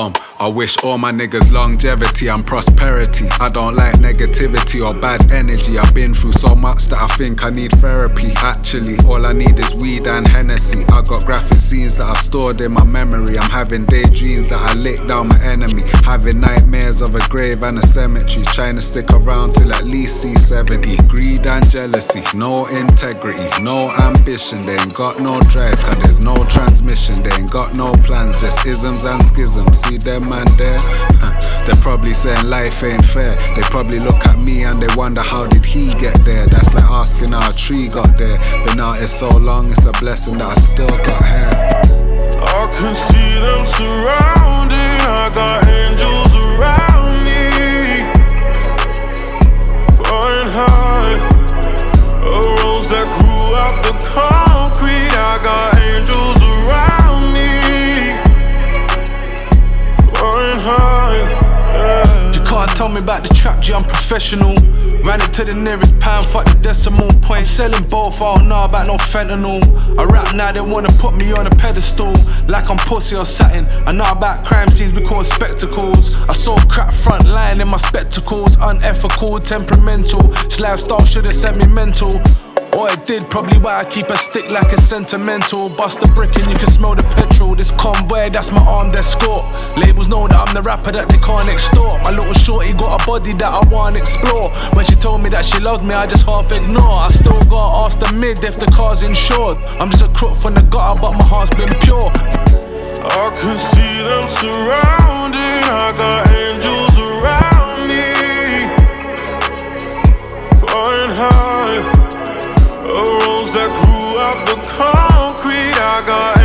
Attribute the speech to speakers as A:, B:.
A: Boom. I wish all my niggas longevity and prosperity. I don't like negativity or bad energy. I've been through so much that I think I need therapy. Actually, all I need is weed and Hennessy. I got graphic scenes that I've stored in my memory. I'm having daydreams that I lick down my enemy. Having nightmares of a grave and a cemetery. Trying to stick around till at least C70. Greed and jealousy, no integrity, no ambition. They ain't got no drive, cause there's no transmission. They ain't got no plans, just isms and schisms. See them man there? They're probably saying life ain't fair. They probably look at me and they wonder how did he get there. That's like asking how a tree got there. Been out here so long, it's a blessing that I still got hair.
B: I can see them surrounding. I got angels around me, flying high. A rose that grew out the concrete. I got angels around me, flying high.
C: You can't tell me about the trap, G, I'm professional. Ran it to the nearest pound, fuck the decimal point. Selling both, I don't know about no fentanyl. I rap now, they wanna put me on a pedestal, like I'm pussy or satin. I know about crime scenes, we call spectacles. I saw crap front line in my spectacles. Unethical, temperamental. This lifestyle should've sent me mental. Or it did, probably why I keep a stick like it's sentimental. Bust a brick and you can smell the petrol. This convoy, that's my armed escort. Labels know that I'm the rapper that they can't extort. My little shorty got a body that I wanna explore. When she told me that she loves me, I just half ignore. I still gotta ask the mid if the car's insured. I'm just a crook from the gutter, but my heart's been pure.
B: I can see them surrounding. I got angels around me, flying high. A rose that grew out the concrete. I got